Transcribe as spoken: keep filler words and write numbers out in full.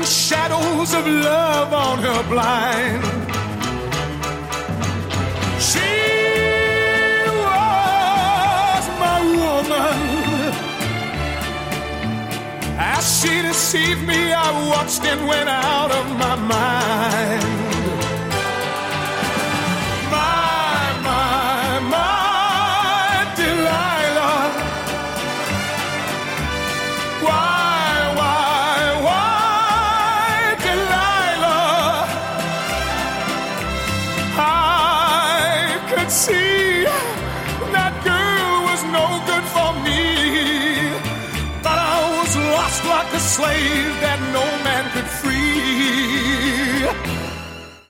the shadows of love on her blind. She was my woman. As she deceived me, I watched and went out of my mind. My, my, my Delilah. Why, why, why, Delilah? I could see that girl was no good for me, but I was lost like a slave that no